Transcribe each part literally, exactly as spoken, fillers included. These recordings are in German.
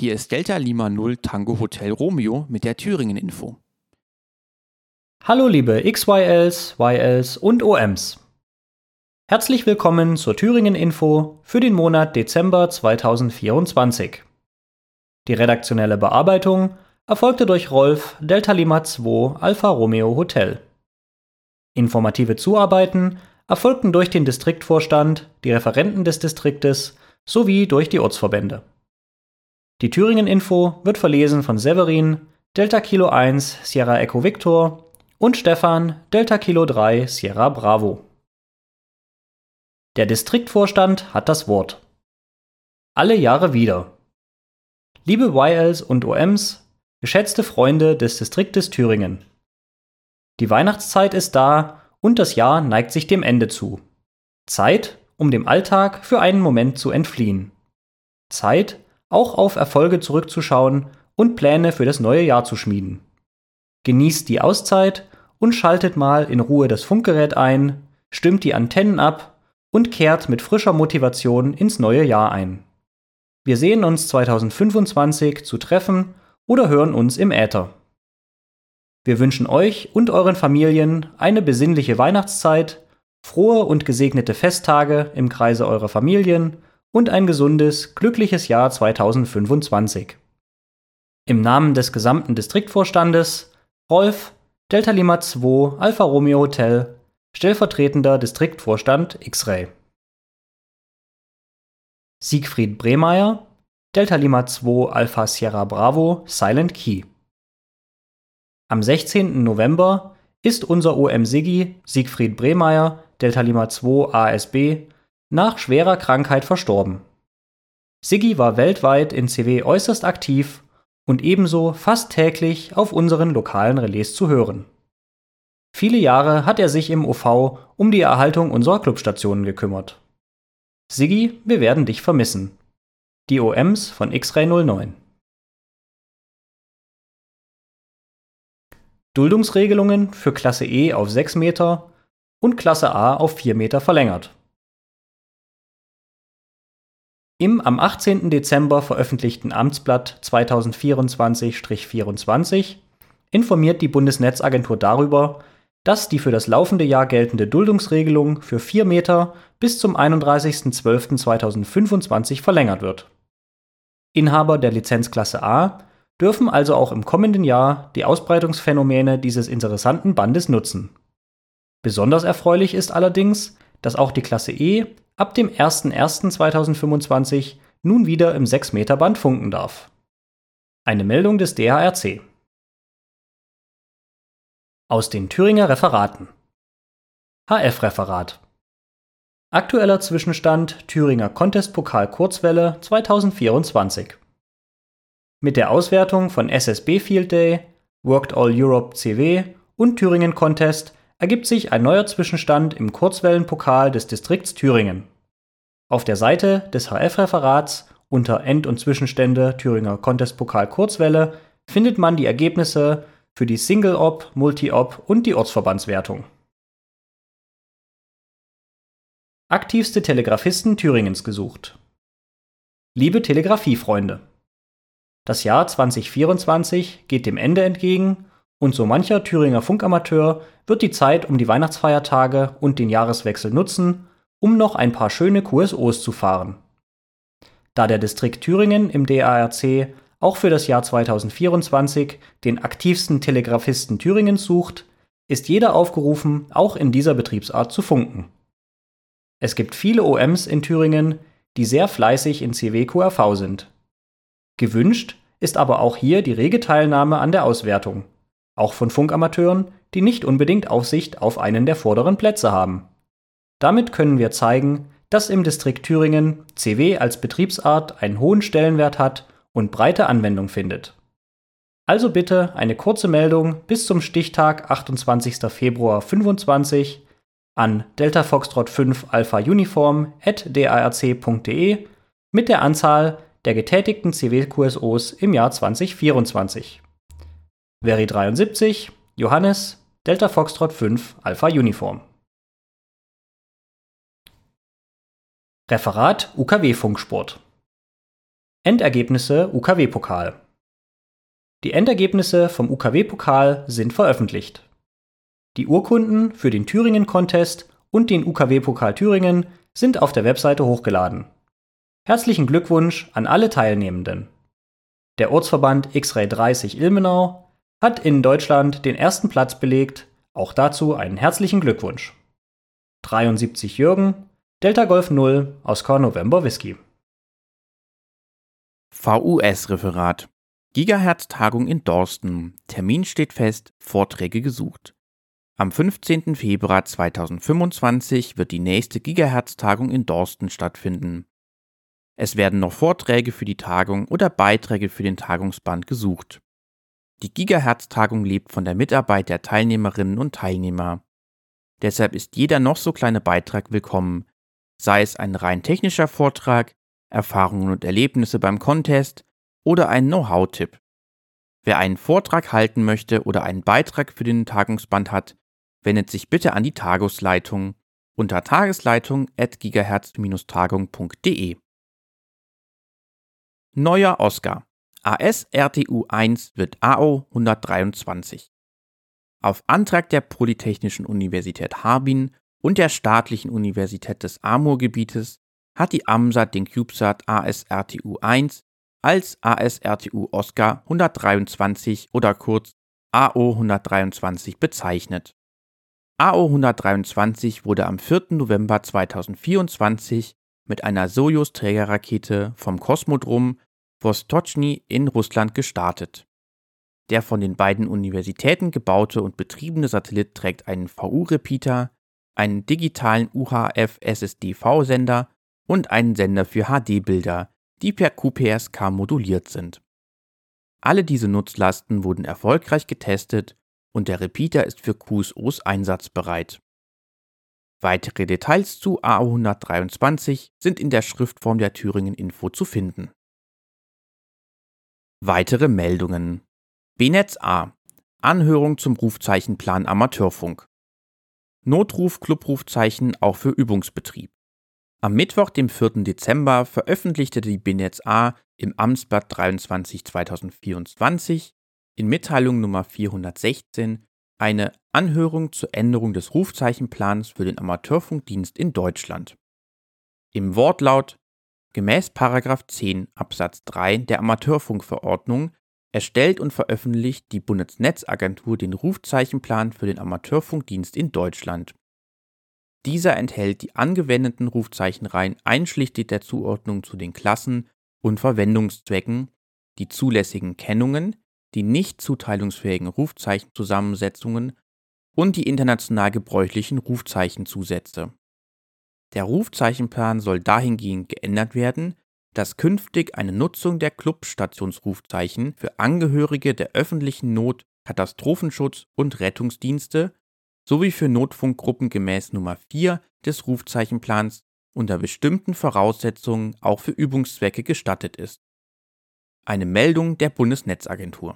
Hier ist Delta Lima null Tango Hotel Romeo mit der Thüringen-Info. Hallo liebe X Y Ls, Y Ls und O Ms. Herzlich willkommen zur Thüringen-Info für den Monat Dezember zweitausendvierundzwanzig. Die redaktionelle Bearbeitung erfolgte durch Rolf Delta Lima zwei Alpha Romeo Hotel. Informative Zuarbeiten erfolgten durch den Distriktvorstand, die Referenten des Distriktes sowie durch die Ortsverbände. Die Thüringen-Info wird verlesen von Severin, Delta Kilo eins, Sierra Echo Victor und Stefan, Delta Kilo drei, Sierra Bravo. Der Distriktvorstand hat das Wort. Alle Jahre wieder. Liebe Y Ls und O Ms, geschätzte Freunde des Distriktes Thüringen. Die Weihnachtszeit ist da und das Jahr neigt sich dem Ende zu. Zeit, um dem Alltag für einen Moment zu entfliehen. Zeit, auch auf Erfolge zurückzuschauen und Pläne für das neue Jahr zu schmieden. Genießt die Auszeit und schaltet mal in Ruhe das Funkgerät ein, stimmt die Antennen ab und kehrt mit frischer Motivation ins neue Jahr ein. Wir sehen uns zweitausendfünfundzwanzig zu treffen oder hören uns im Äther. Wir wünschen euch und euren Familien eine besinnliche Weihnachtszeit, frohe und gesegnete Festtage im Kreise eurer Familien und ein gesundes, glückliches Jahr zweitausendfünfundzwanzig. Im Namen des gesamten Distriktvorstandes, Rolf, Delta Lima zwei Alpha Romeo Hotel, stellvertretender Distriktvorstand X-Ray. Siegfried Brehmeier, Delta Lima zwei Alpha Sierra Bravo, Silent Key. Am sechzehnten November ist unser O M Siggi, Siegfried Brehmeier, Delta Lima zwei A S B, nach schwerer Krankheit verstorben. Siggi war weltweit in C W äußerst aktiv und ebenso fast täglich auf unseren lokalen Relais zu hören. Viele Jahre hat er sich im O V um die Erhaltung unserer Clubstationen gekümmert. Siggi, wir werden dich vermissen. Die O Ms von X-Ray null neun. Duldungsregelungen für Klasse E auf sechs Meter und Klasse A auf vier Meter verlängert. Im am achtzehnten Dezember veröffentlichten Amtsblatt zweitausendvierundzwanzig vierundzwanzig informiert die Bundesnetzagentur darüber, dass die für das laufende Jahr geltende Duldungsregelung für vier Meter bis zum einunddreißigsten zwölften zweitausendfünfundzwanzig verlängert wird. Inhaber der Lizenzklasse A dürfen also auch im kommenden Jahr die Ausbreitungsphänomene dieses interessanten Bandes nutzen. Besonders erfreulich ist allerdings, dass auch die Klasse E ab dem ersten ersten zweitausendfünfundzwanzig nun wieder im sechs Meter Band funken darf. Eine Meldung des D H R C. Aus den Thüringer Referaten. H F-Referat. Aktueller Zwischenstand Thüringer Contest-Pokal Kurzwelle zweitausendvierundzwanzig. Mit der Auswertung von S S B Field Day, Worked All Europe C W und Thüringen Contest ergibt sich ein neuer Zwischenstand im Kurzwellenpokal des Distrikts Thüringen. Auf der Seite des H F-Referats unter End- und Zwischenstände Thüringer Contest-Pokal Kurzwelle findet man die Ergebnisse für die Single-Op, Multi-Op und die Ortsverbandswertung. Aktivste Telegrafisten Thüringens gesucht. Liebe Telegrafiefreunde, das Jahr zweitausendvierundzwanzig geht dem Ende entgegen und so mancher Thüringer Funkamateur wird die Zeit um die Weihnachtsfeiertage und den Jahreswechsel nutzen, um noch ein paar schöne Q S Os zu fahren. Da der Distrikt Thüringen im D A R C auch für das Jahr zweitausendvierundzwanzig den aktivsten Telegrafisten Thüringens sucht, ist jeder aufgerufen, auch in dieser Betriebsart zu funken. Es gibt viele O Ms in Thüringen, die sehr fleißig in C W Q R V sind. Gewünscht ist aber auch hier die rege Teilnahme an der Auswertung, auch von Funkamateuren, die nicht unbedingt Aufsicht auf einen der vorderen Plätze haben. Damit können wir zeigen, dass im Distrikt Thüringen C W als Betriebsart einen hohen Stellenwert hat und breite Anwendung findet. Also bitte eine kurze Meldung bis zum Stichtag achtundzwanzigsten Februar fünfundzwanzig an Delta Foxtrot fünf Alpha Uniform at d a r c punkt d e mit der Anzahl der getätigten C W-Q S Os im Jahr zweitausendvierundzwanzig. Veri dreiundsiebzig, Johannes, Delta Foxtrot fünf Alpha Uniform. Referat U K W-Funksport. Endergebnisse U K W-Pokal. Die Endergebnisse vom U K W-Pokal sind veröffentlicht. Die Urkunden für den Thüringen-Contest und den U K W-Pokal Thüringen sind auf der Webseite hochgeladen. Herzlichen Glückwunsch an alle Teilnehmenden. Der Ortsverband X-Ray dreißig Ilmenau hat in Deutschland den ersten Platz belegt, auch dazu einen herzlichen Glückwunsch. dreiundsiebzig Jürgen, Delta Golf null, Oscar November Whisky. V U S-Referat. Gigahertz-Tagung in Dorsten. Termin steht fest, Vorträge gesucht. Am fünfzehnten Februar zweitausendfünfundzwanzig wird die nächste Gigahertz-Tagung in Dorsten stattfinden. Es werden noch Vorträge für die Tagung oder Beiträge für den Tagungsband gesucht. Die Gigahertz-Tagung lebt von der Mitarbeit der Teilnehmerinnen und Teilnehmer. Deshalb ist jeder noch so kleine Beitrag willkommen, sei es ein rein technischer Vortrag, Erfahrungen und Erlebnisse beim Contest oder ein Know-how-Tipp. Wer einen Vortrag halten möchte oder einen Beitrag für den Tagungsband hat, wendet sich bitte an die Tagesleitung unter tagesleitung at gigahertz tagung punkt de. Neuer Oscar. A S R T U eins wird A O hundertdreiundzwanzig. Auf Antrag der Polytechnischen Universität Harbin und der Staatlichen Universität des Amurgebietes hat die AMSAT den CubeSat A S R T U eins als A S R T U Oscar hundertdreiundzwanzig oder kurz A O hundertdreiundzwanzig bezeichnet. A O hundertdreiundzwanzig wurde am vierten November zweitausendvierundzwanzig mit einer Sojus-Trägerrakete vom Kosmodrom Vostochny in Russland gestartet. Der von den beiden Universitäten gebaute und betriebene Satellit trägt einen V U-Repeater, einen digitalen U H F-S S D V-Sender und einen Sender für H D-Bilder, die per Q P S K moduliert sind. Alle diese Nutzlasten wurden erfolgreich getestet und der Repeater ist für Q S Os einsatzbereit. Weitere Details zu A O hundertdreiundzwanzig sind in der Schriftform der Thüringen Info zu finden. Weitere Meldungen. B Netz A. Anhörung zum Rufzeichenplan Amateurfunk. Notruf-Clubrufzeichen auch für Übungsbetrieb. Am Mittwoch, dem vierten Dezember, veröffentlichte die B Netz A im Amtsblatt dreiundzwanzig zweitausendvierundzwanzig in Mitteilung Nummer vierhundertsechzehn eine Anhörung zur Änderung des Rufzeichenplans für den Amateurfunkdienst in Deutschland. Im Wortlaut: Gemäß Paragraph zehn Absatz drei der Amateurfunkverordnung erstellt und veröffentlicht die Bundesnetzagentur den Rufzeichenplan für den Amateurfunkdienst in Deutschland. Dieser enthält die angewendeten Rufzeichenreihen einschließlich der Zuordnung zu den Klassen und Verwendungszwecken, die zulässigen Kennungen, die nicht zuteilungsfähigen Rufzeichenzusammensetzungen und die international gebräuchlichen Rufzeichenzusätze. Der Rufzeichenplan soll dahingehend geändert werden, dass künftig eine Nutzung der Clubstationsrufzeichen für Angehörige der öffentlichen Not-, Katastrophenschutz- und Rettungsdienste sowie für Notfunkgruppen gemäß Nummer vier des Rufzeichenplans unter bestimmten Voraussetzungen auch für Übungszwecke gestattet ist. Eine Meldung der Bundesnetzagentur.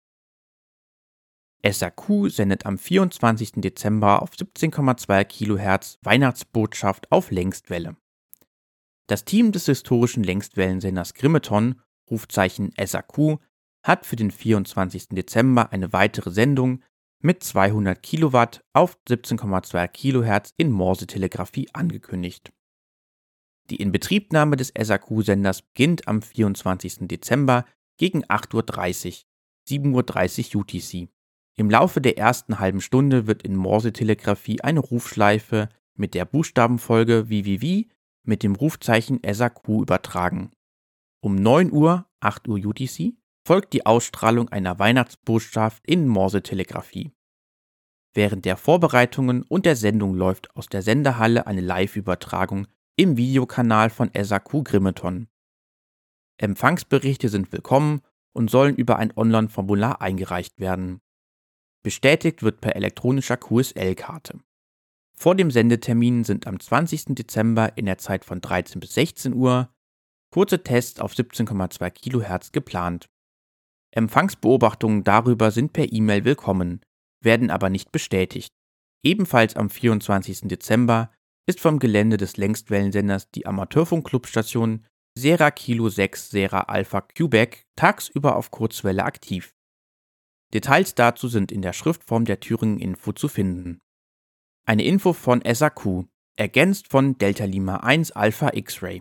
S A Q sendet am vierundzwanzigsten Dezember auf siebzehn Komma zwei Kilohertz Weihnachtsbotschaft auf Längstwelle. Das Team des historischen Längstwellensenders Grimeton, Rufzeichen S A Q, hat für den vierundzwanzigsten Dezember eine weitere Sendung mit zweihundert Kilowatt auf siebzehn Komma zwei Kilohertz in Morsetelegrafie angekündigt. Die Inbetriebnahme des S A Q-Senders beginnt am vierundzwanzigsten Dezember gegen acht Uhr dreißig, sieben Uhr dreißig U T C. Im Laufe der ersten halben Stunde wird in Morsetelegrafie eine Rufschleife mit der Buchstabenfolge V V V mit dem Rufzeichen S A Q übertragen. Um neun Uhr, acht Uhr U T C, folgt die Ausstrahlung einer Weihnachtsbotschaft in Morsetelegrafie. Während der Vorbereitungen und der Sendung läuft aus der Sendehalle eine Live-Übertragung im Videokanal von S A Q Grimeton. Empfangsberichte sind willkommen und sollen über ein Online-Formular eingereicht werden. Bestätigt wird per elektronischer Q S L-Karte. Vor dem Sendetermin sind am zwanzigsten Dezember in der Zeit von dreizehn bis sechzehn Uhr kurze Tests auf siebzehn Komma zwei Kilohertz geplant. Empfangsbeobachtungen darüber sind per E-Mail willkommen, werden aber nicht bestätigt. Ebenfalls am vierundzwanzigsten Dezember ist vom Gelände des Längstwellensenders die Amateurfunk-Clubstation Sera Kilo sechs Sera Alpha Quebec tagsüber auf Kurzwelle aktiv. Details dazu sind in der Schriftform der Thüringen Info zu finden. Eine Info von S A Q, ergänzt von Delta Lima eins Alpha X-Ray.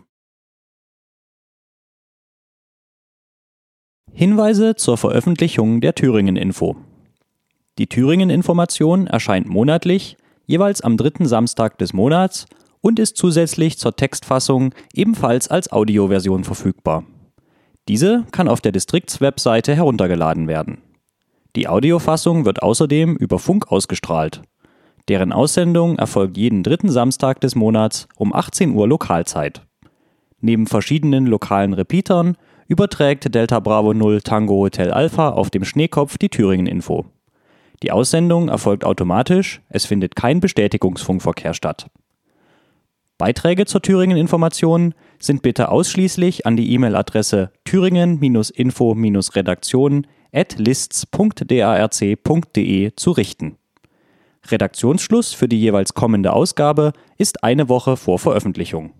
Hinweise zur Veröffentlichung der Thüringen Info. Die Thüringen Information erscheint monatlich, jeweils am dritten Samstag des Monats und ist zusätzlich zur Textfassung ebenfalls als Audioversion verfügbar. Diese kann auf der Distriktswebseite heruntergeladen werden. Die Audiofassung wird außerdem über Funk ausgestrahlt. Deren Aussendung erfolgt jeden dritten Samstag des Monats um achtzehn Uhr Lokalzeit. Neben verschiedenen lokalen Repeatern überträgt Delta Bravo null Tango Hotel Alpha auf dem Schneekopf die Thüringen Info. Die Aussendung erfolgt automatisch, es findet kein Bestätigungsfunkverkehr statt. Beiträge zur Thüringen Information sind bitte ausschließlich an die E-Mail-Adresse thüringen-info-redaktion at lists punkt darc punkt de zu richten. Redaktionsschluss für die jeweils kommende Ausgabe ist eine Woche vor Veröffentlichung.